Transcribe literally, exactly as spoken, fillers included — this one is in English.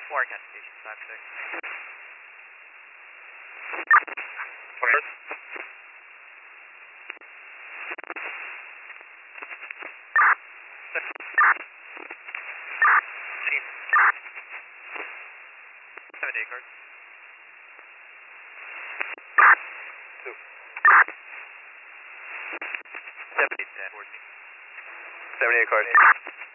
Forecast station five six. Forecast. seventy-eight card. Two. seventy ten fourteen. seventy-eight card.